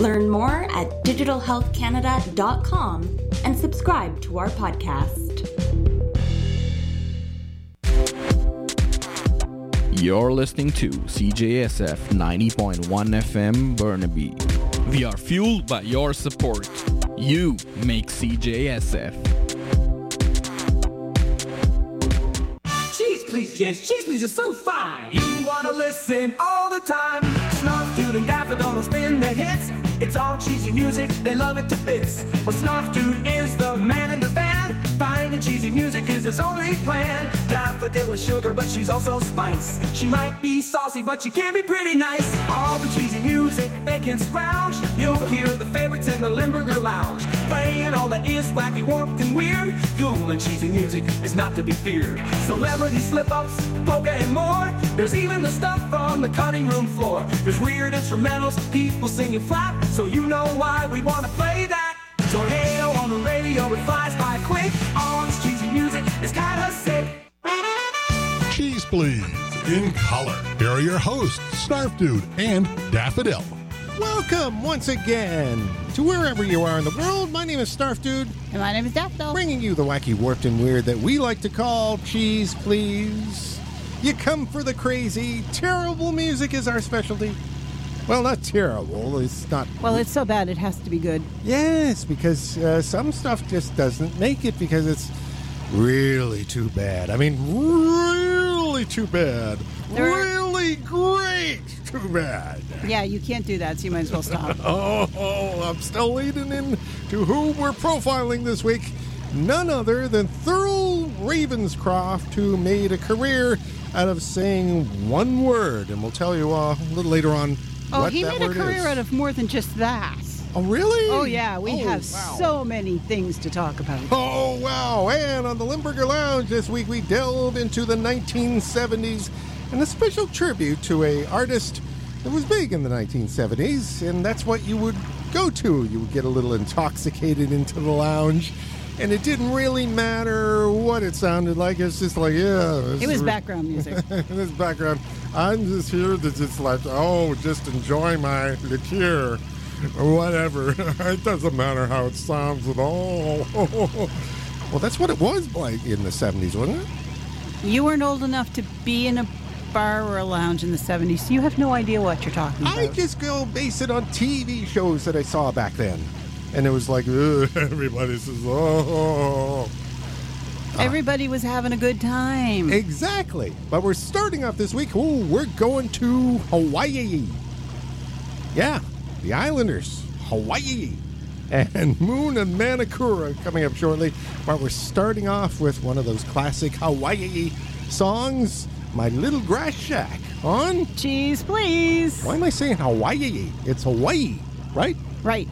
Learn more at digitalhealthcanada.com and subscribe to our podcast. You're listening to CJSF 90.1 FM Burnaby. We are fueled by your support. You make CJSF. Cheese please, yes, cheese please, you're so fine. You wanna listen all the time. Snarf Dude and Daffodil will spin the hits. It's all cheesy music, they love it to bits. Well, Snarf Dude is the man in the band. Finding cheesy music is his only plan. Daffodil is sugar, but she's also spice. She might be saucy, but she can be pretty nice. All the cheesy music they can scrounge. You'll hear the favorites in the Limburger Lounge. Playing all that is wacky, warped, and weird. Cool and cheesy music is not to be feared. Celebrity slip-ups, polka, and more. There's even the stuff on the cutting room floor. There's weird instrumentals, people singing flat. So you know why we want to play that. Tornado on the radio, it flies by quick. All this cheesy music is kinda sick. Cheese Please, in color. Here are your hosts, Snarf Dude and Daffodil. Welcome once again to wherever you are in the world. My name is Snarf Dude. And my name is Daffodil. Bringing you the wacky, warped, and weird that we like to call Cheese Please. You come for the crazy. Terrible music is our specialty. Well, not terrible. It's not. Well, it's so bad it has to be good. Yes, because some stuff just doesn't make it because it's really too bad. I mean, really too bad. Really great too bad. Yeah, you can't do that, so you might as well stop. I'm still leading in to who we're profiling this week. None other than Thurl Ravenscroft, who made a career out of saying one word. And we'll tell you a little later on what he that made a word career is. out of more than just that. Oh, really? Oh, yeah, we have wow. so many things to talk about. Oh, wow. And on the Limburger Lounge this week, we delve into the 1970s and a special tribute to an artist that was big in the 1970s, and that's what you would go to. You would get a little intoxicated into the lounge, and it didn't really matter what it sounded like. It's just like, yeah. It was background music. This background. I'm just here to just like, just enjoy my liqueur or whatever. It doesn't matter how it sounds at all. Well, that's what it was like in the 70s, wasn't it? You weren't old enough to be in a bar or a lounge in the 70s, so you have no idea what you're talking about. I just go base it on TV shows that I saw back then. And it was like, everybody says, oh. Everybody was having a good time. Exactly. But we're starting off this week. We're going to Hawaii. Yeah, the Islanders, Hawaii. And Moon and Manakura coming up shortly. But we're starting off with one of those classic Hawaii songs, My Little Grass Shack, on Cheese, please. Why am I saying Hawaii? It's Hawaii, right? Right.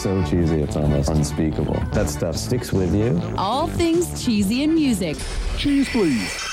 so cheesy, it's almost unspeakable. That stuff sticks with you. All things cheesy in music. Cheese, please.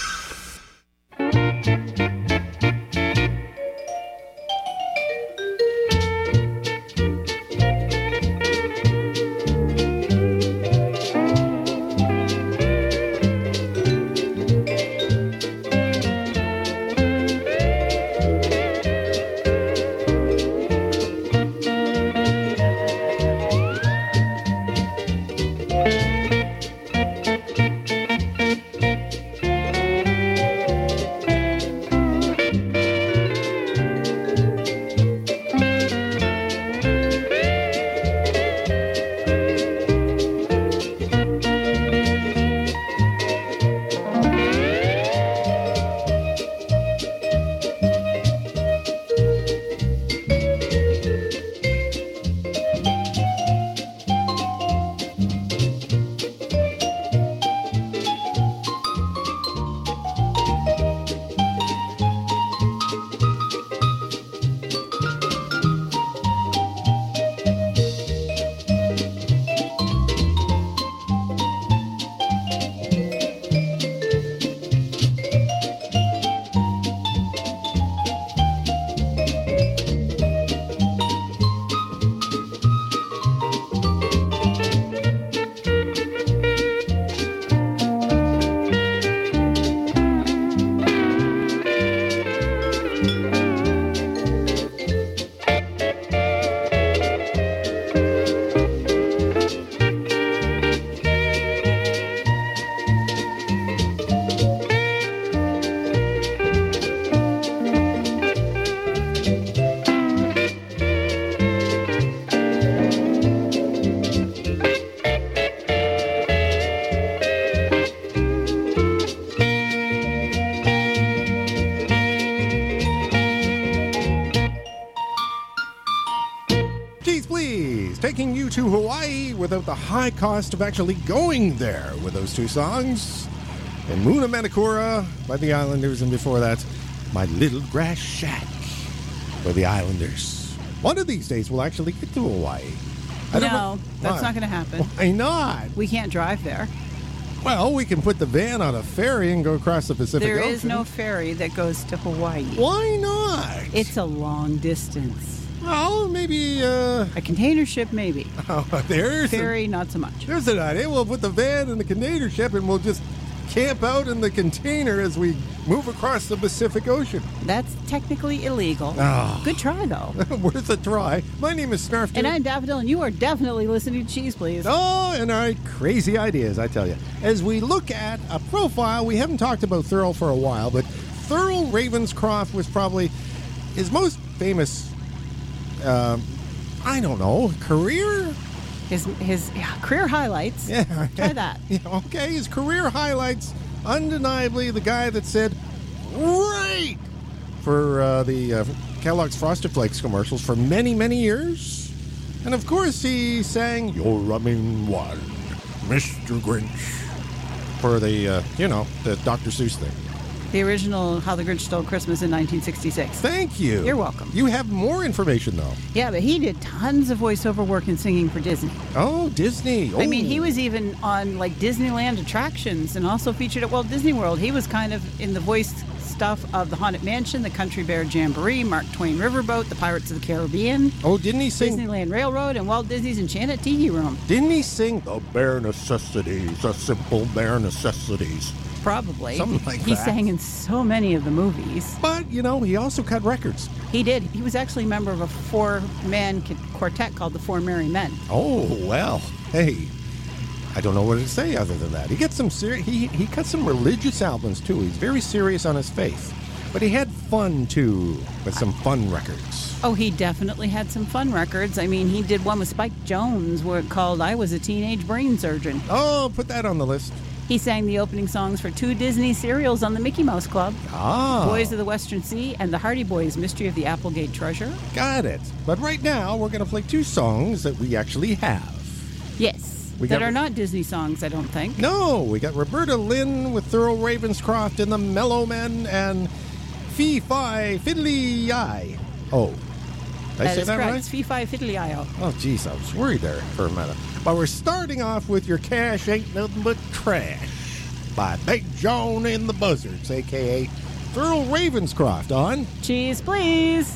Taking you to Hawaii without the high cost of actually going there with those two songs. And Muna Manakura by the Islanders, and before that, My Little Grass Shack by the Islanders. One of these days we'll actually get to Hawaii. No, that's not going to happen. Why not? We can't drive there. Well, we can put the van on a ferry and go across the Pacific Ocean. There is no ferry that goes to Hawaii. Why not? It's a long distance. Well, maybe a container ship, maybe. Oh, there's ferry, not so much. There's an idea. We'll put the van in the container ship and we'll just camp out in the container as we move across the Pacific Ocean. That's technically illegal. Oh. Good try, though. Worth a try. My name is Snarf. And I'm Daffodil, and you are definitely listening to Cheese Please. Oh, and our crazy ideas, I tell you. As we look at a profile, we haven't talked about Thurl for a while, but Thurl Ravenscroft was probably his most famous career? His career highlights. Yeah. Try that. Yeah, okay, his career highlights, undeniably the guy that said, right, for the Kellogg's Frosted Flakes commercials for many, many years. And of course he sang, You're Running Wild, Mr. Grinch, for the Dr. Seuss thing. The original How the Grinch Stole Christmas in 1966. Thank you. You're welcome. You have more information, though. Yeah, but he did tons of voiceover work and singing for Disney. Oh, Disney. Oh. I mean, he was even on, like, Disneyland attractions and also featured at Walt Disney World. He was kind of in the voice stuff of the Haunted Mansion, the Country Bear Jamboree, Mark Twain Riverboat, the Pirates of the Caribbean. Oh, didn't he sing? Disneyland Railroad and Walt Disney's Enchanted Tiki Room. Didn't he sing The Bare Necessities, The Simple Bare Necessities? Probably. Something like he that. sang in so many of the movies. But, he also cut records. He did. He was actually a member of a four-man quartet called the Four Merry Men. Oh, well, hey, I don't know what to say other than that. He gets some he cut some religious albums, too. He's very serious on his faith. But he had fun, too, with some fun records. Oh, he definitely had some fun records. I mean, he did one with Spike Jones called I Was a Teenage Brain Surgeon. Oh, put that on the list. He sang the opening songs for 2 Disney serials on the Mickey Mouse Club. Ah. Boys of the Western Sea and the Hardy Boys Mystery of the Applegate Treasure. Got it. But right now, we're going to play 2 songs that we actually have. Yes. That are not Disney songs, I don't think. No. We got Roberta Lynn with Thurl Ravenscroft and the Mellow Men and Fee Fi Fiddly Yi. Oh. Did I say is that correct. right? It's Fee-Fi Fiddly-I-O. Oh, geez, I was worried there for a minute. But we're starting off with Your Cash Ain't Nothing But Trash by Big John and the Buzzards, a.k.a. Thurl Ravenscroft on Cheese, please.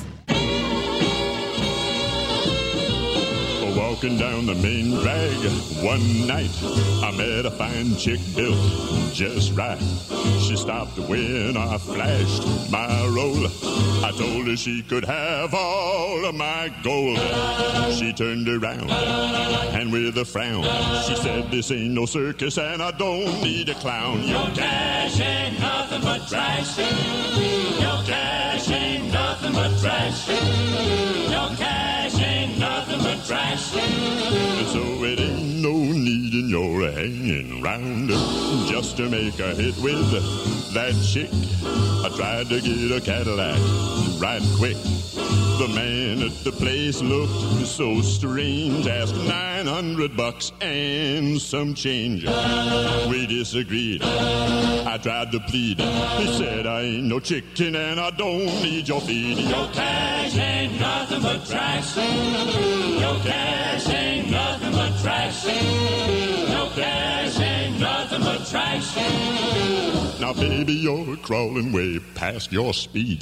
Walking down the main drag one night, I met a fine chick built just right. She stopped when I flashed my roll. I told her she could have all of my gold. She turned around and with a frown, she said, this ain't no circus and I don't need a clown. Your cash ain't nothing but trash. Your cash ain't nothing but trash. Your cash ain't nothing but trash. And so it ain't no need in your hanging round just to make a hit with that chick. I tried to get a Cadillac right quick. The man at the place looked so strange, asked $900 and some change. We disagreed. I tried to plead. He said, I ain't no chicken and I don't need your feed. Your cash ain't nothing but trash. Your cash ain't nothing but trash. Your cash ain't nothing but trash. Now, baby, you're crawling way past your speed.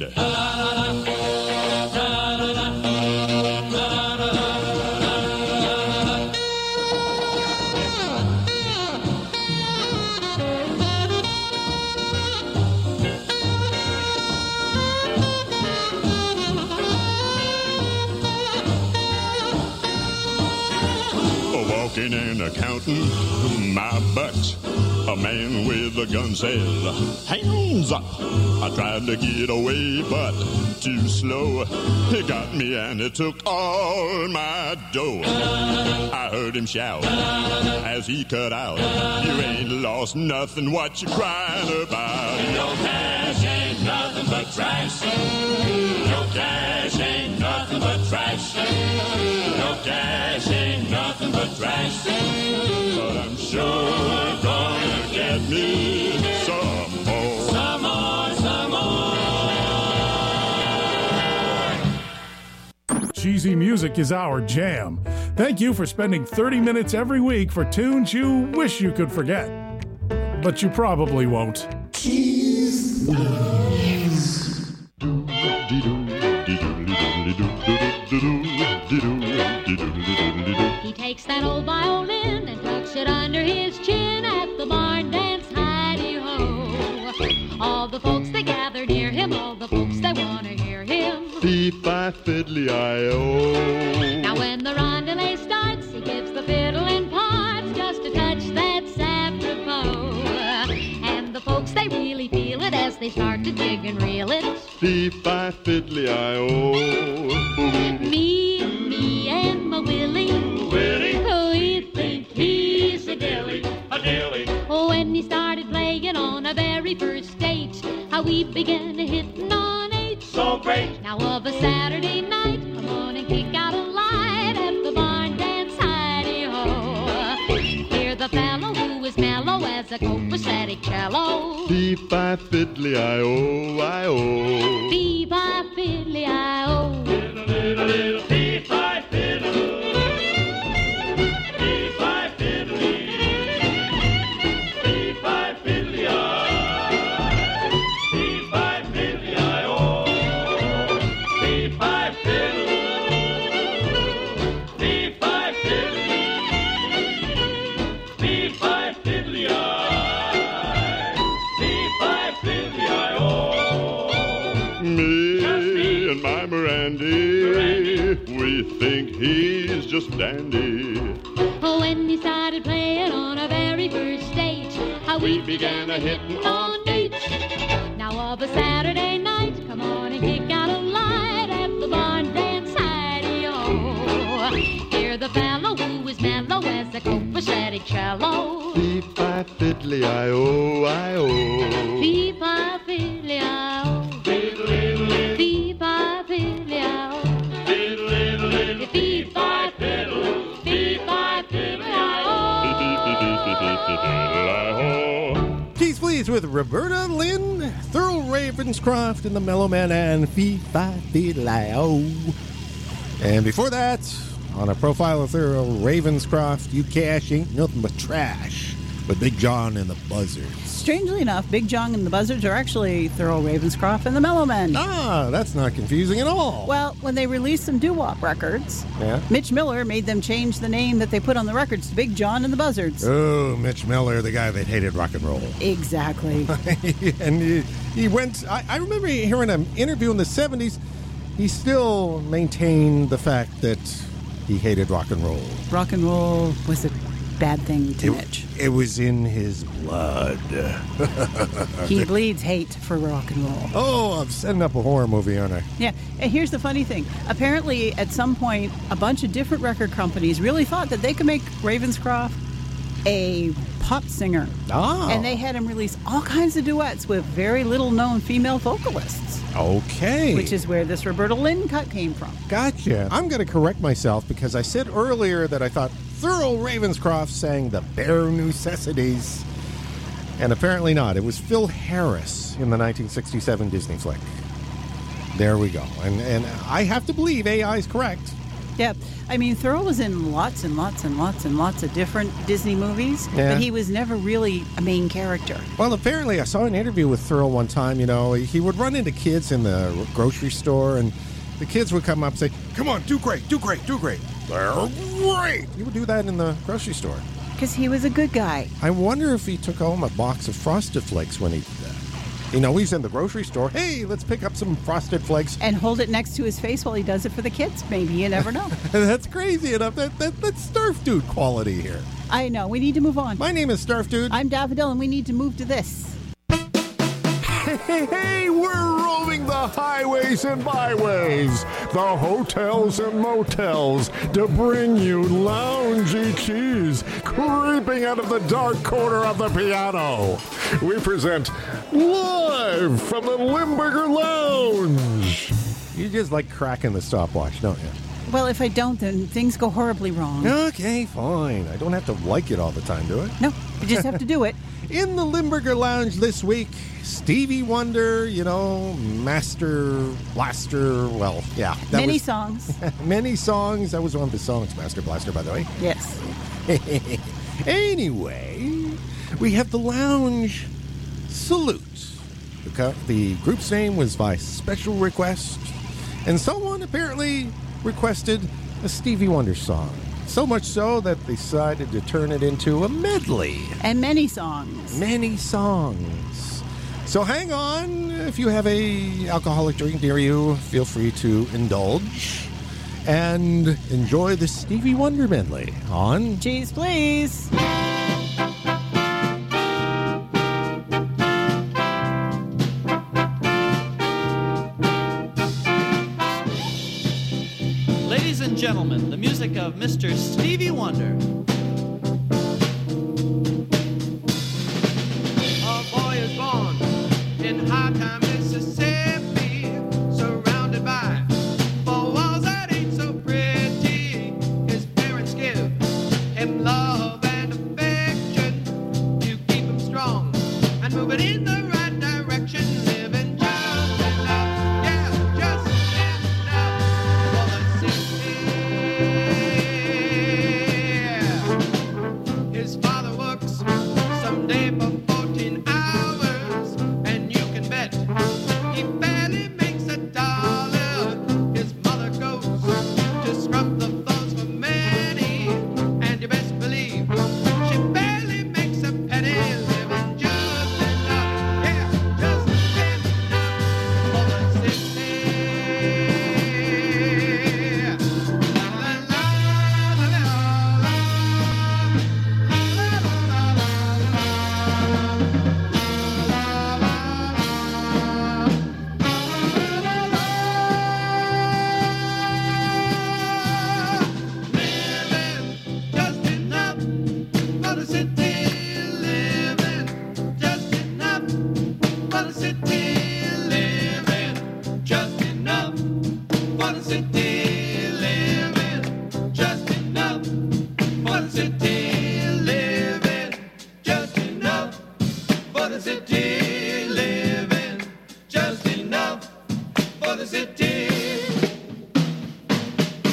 Walking and accounting my butt. A man with a gun said, hands up. I tried to get away, but too slow. He got me and it took all my dough. I heard him shout as he cut out, you ain't lost nothing, what you crying about? Your cash ain't nothing but trash. Your cash ain't nothing but trash. Your cash ain't nothing but trash. But I'm sure gonna get me some more. Some more, some more. Cheesy music is our jam. Thank you for spending 30 minutes every week for tunes you wish you could forget. But you probably won't. Cheese. He takes that old violin and tucks it under his chin at the barn dance, hidey-ho. All the folks that gather near him, all the folks that want to hear him. Fee-fi fiddly-I-O. Now when the rondelay starts, he gives the fiddle in parts just to touch that apropos. And the folks, they really feel it as they start to jig and reel it. Fee-fi fiddly-I-O. Me and my Willie, we think he's a dilly. Oh, when he started playing on a very first date, how we began hitting on eight. So great. Now of a Saturday night, come on and kick out a light at the barn dance, hidey-ho. Hear the fellow who is mellow as a copacetic cello. Fee-fi fiddly-I-O, I-O. Fee-fi fiddly-I-O. Fee-fi fiddle. Fee-fi fiddly. Fee-fi fiddly-I. Fee-fi fiddly-I-O. Fee-fi fiddle. Fee-fi fiddly. Fee-fi fiddly-I. Fee-fi fiddly-I-O. Me and my Mirandy, we think he's just dandy. Oh, when he started playing on a very first date, how we began a hitting on eight. Now of a Saturday night, come on and kick out a light at the barn dance, hidey-o. Hear the fellow who is mellow as a copacetic cello. Fee-fi fiddly-I-O, I-O. Fee-fi fiddly-I-O. Fee-fi fiddly-I-O. Fee-fi fiddle. Fee-fi fiddly-I-O. Cheese Please with Roberta Lynn, Thurl Ravenscroft, and the Mellow Man and Fee-Fi Fiddle-I-O. And before that, on a profile of Thurl Ravenscroft, You Cash Ain't Nothing But Trash with Big John and the Buzzards. Strangely enough, Big John and the Buzzards are actually Thurl Ravenscroft and the Mellow Men. Ah, that's not confusing at all. Well, when they released some doo-wop records, Mitch Miller made them change the name that they put on the records to Big John and the Buzzards. Oh, Mitch Miller, the guy that hated rock and roll. Exactly. And he went, I remember hearing an interview in the 70s, he still maintained the fact that he hated rock and roll. Rock and roll was a bad thing to Mitch. It was in his blood. He bleeds hate for rock and roll. Oh, I'm setting up a horror movie, aren't I? Yeah, and here's the funny thing. Apparently, at some point, a bunch of different record companies really thought that they could make Ravenscroft a pop singer. Oh. And they had him release all kinds of duets with very little-known female vocalists. Okay. Which is where this Roberta Lynn cut came from. Gotcha. I'm going to correct myself because I said earlier that I thought Thurl Ravenscroft sang The Bare Necessities, and apparently not. It was Phil Harris in the 1967 Disney flick. There we go. And I have to believe AI is correct. Yeah, I mean, Thurl was in lots and lots and lots and lots of different Disney movies, but he was never really a main character. Well, apparently, I saw an interview with Thurl one time. You know, he would run into kids in the grocery store, and the kids would come up and say, "Come on, do great, do great, do great." They're great. He would do that in the grocery store. Because he was a good guy. I wonder if he took home a box of Frosted Flakes when he did that. You know, he's in the grocery store. Hey, let's pick up some Frosted Flakes. And hold it next to his face while he does it for the kids. Maybe, you never know. That's crazy enough. That's Snarf Dude quality here. I know. We need to move on. My name is Snarf Dude. I'm Daffodil, and we need to move to this. Hey, we're roaming the highways and byways, the hotels and motels, to bring you loungy cheese creeping out of the dark corner of the piano. We present live from the Limburger Lounge. You just like cracking the stopwatch, don't you? Well, if I don't, then things go horribly wrong. Okay, fine. I don't have to like it all the time, do I? No, you just have to do it. In the Limburger Lounge this week, Stevie Wonder, you know, Master Blaster, well, yeah. Many songs. Many songs. That was one of his songs, Master Blaster, by the way. Yes. Anyway, we have the Lounge Salute. The group's name was by special request, and someone apparently requested a Stevie Wonder song. So much so that they decided to turn it into a medley. And many songs. Many songs. So hang on. If you have a alcoholic drink near you, feel free to indulge and enjoy the Stevie Wonder medley on Cheese Please. Ladies and gentlemen, the music of Mr. Stevie Wonder. A boy is born in High Time, Mississippi, surrounded by four walls that ain't so pretty. His parents give him love and affection to keep him strong and moving in the right direction, living just enough, yeah, just enough for the city. His father works someday for 14 hours, and you can bet he barely makes a dollar. His mother goes to scrub the floors for many, and you best believe she barely makes a penny, living just enough, yeah, just enough for the city. La la la la just enough for the city, living just enough for the city, living just enough for the city, living just enough for the city, living just enough for the city, living just enough for the city.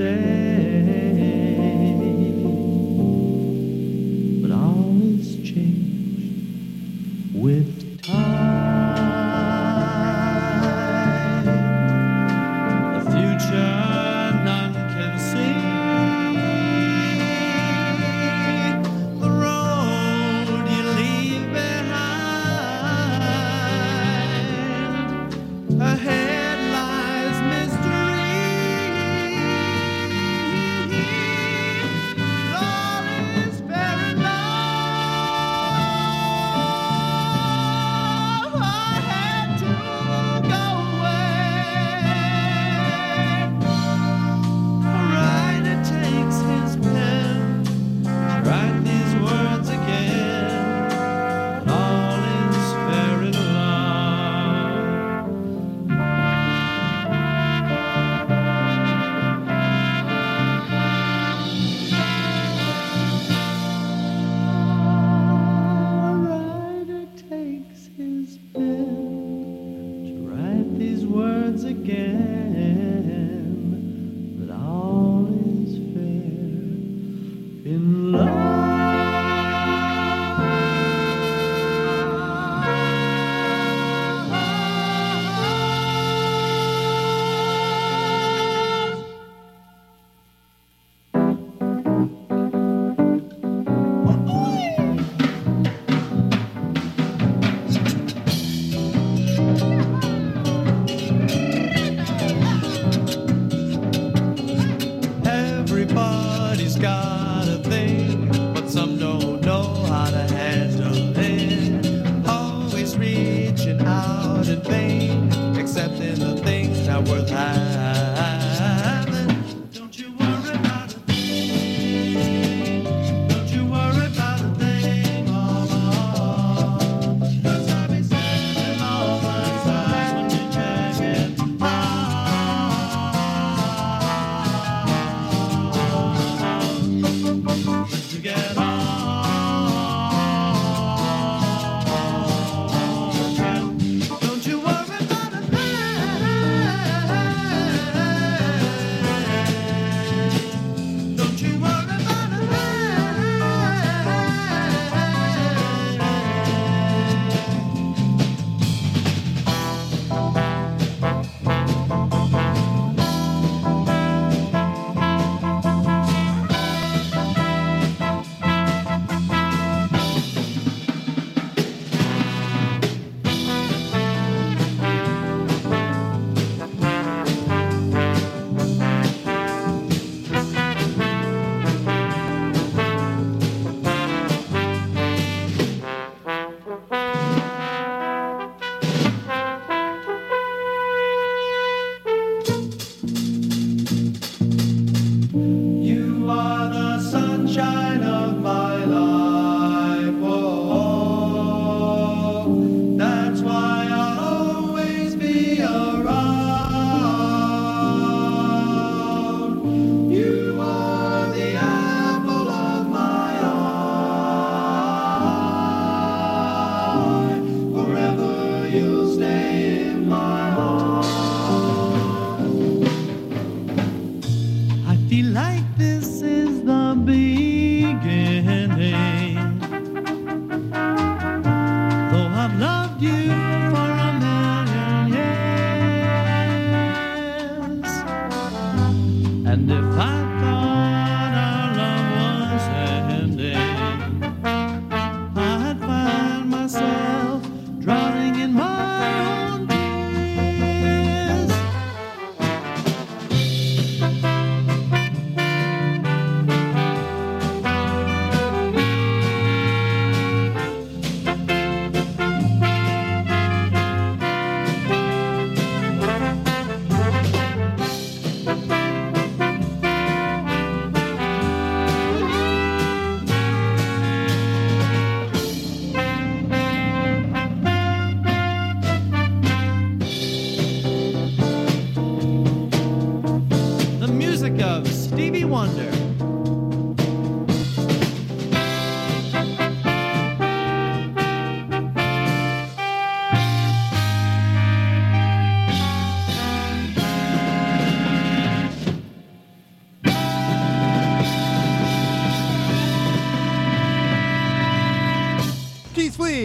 but all is changed with time. The future none can see. The road you leave behind. Ahead lies mystery. All is very long. I had to go away. A writer takes his pen to write these words again. All is very long. A writer takes his pen to write these words again, but all is fair in Everybody's got a thing, but some don't know how to handle it. Always reaching out in vain, accepting the things that worth having. Don't you worry about a thing. Don't you worry about a thing, mama. 'Cause I'll be standing all my time when you check it out. To get on. Don't you worry about a thing. Don't you worry about a You are the sunshine of my life. Oh, that's why I'll always be around. You are the apple of my eye. Forever you'll stay in my heart. I feel like this is the beginning. Though I've loved you for a million years. And if I thought our love was ending, I'd find myself drowning in my own tears.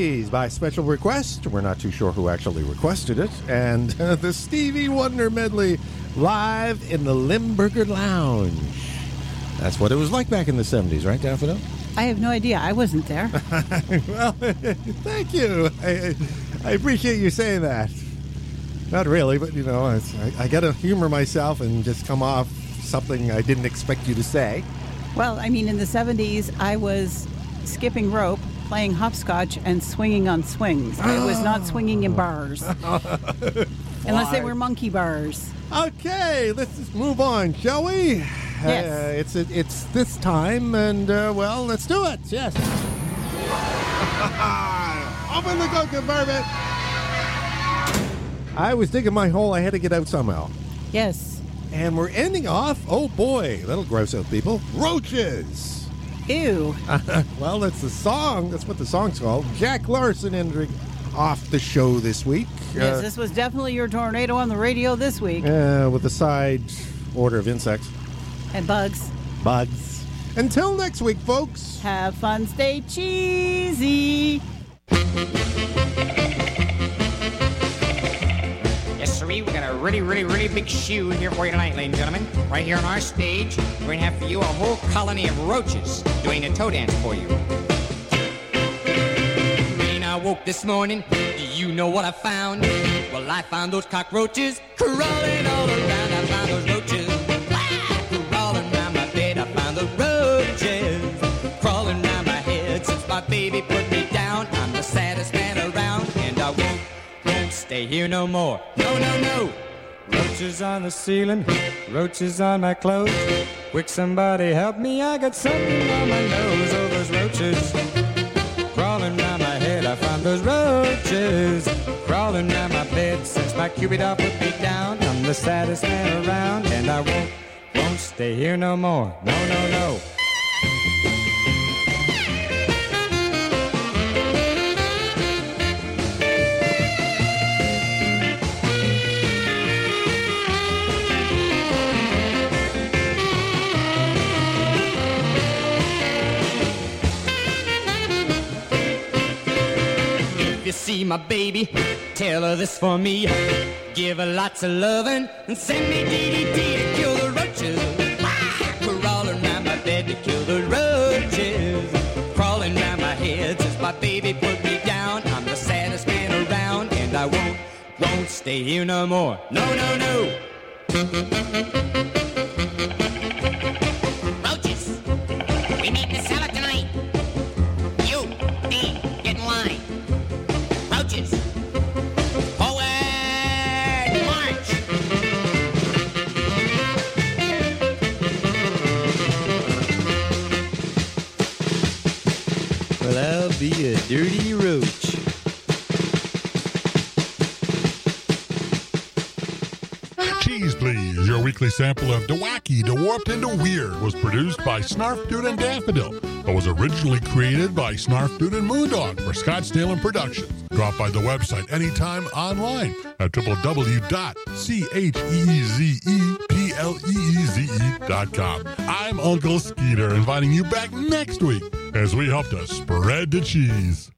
Cheese by special request. We're not too sure who actually requested it. And the Stevie Wonder medley live in the Limburger Lounge. That's what it was like back in the 70s, right, Daffodil? I have no idea. I wasn't there. Well, thank you. I appreciate you saying that. Not really, but, you know, I got to humor myself and just come off something I didn't expect you to say. Well, I mean, in the 70s, I was skipping rope, playing hopscotch, and swinging on swings. I was not swinging in bars. Unless they were monkey bars. Okay, let's just move on, shall we? Yes. It's this time, and, well, let's do it. Yes. Open the coat compartment. I was digging my hole. I had to get out somehow. Yes. And we're ending off, oh boy, that'll gross out people, roaches. Ew. Well, that's the song. That's what the song's called. Jack Larson ending off the show this week. Yes, this was definitely your tornado on the radio this week. With a side order of insects. And bugs. Bugs. Until next week, folks. Have fun, stay cheesy. Yes, sirree, we got a really, really, really big shoe here for you tonight, ladies and gentlemen. Right here on our stage, we're going to have for you a whole colony of roaches doing a toe dance for you. When I woke this morning, do you know what I found? Well, I found those cockroaches crawling all around. I found those roaches crawling around my bed. I found the roaches crawling around my head. Since my baby put me down, I'm the saddest man around, and I won't stay here no more. No, no, no. Roaches on the ceiling, roaches on my clothes. Quick, somebody help me, I got something on my nose. Oh, those roaches crawling around my head. I found those roaches crawling around my bed. Since my Cupid doll put me down, I'm the saddest man around, and I won't stay here no more. No, no, no. You see my baby, tell her this for me. Give her lots of loving and send me DDT to kill the roaches. Crawling around my bed to kill the roaches. Crawling around my head since my baby put me down. I'm the saddest man around, and I won't stay here no more. No, no, no. Roaches, we make the salad tonight. You, me, get in line. Roaches, forward march. Well, I'll be a dirty roach. Cheese Please, your weekly sample of DeWacky, DeWarped, and DeWeird was produced by Snarf Dude and Daffodil, but was originally created by Snarf Dude and Moondog for Scottsdale and Productions. Drop by the website anytime online at www.cheezepleeze.com. I'm Uncle Skeeter, inviting you back next week as we help to spread the cheese.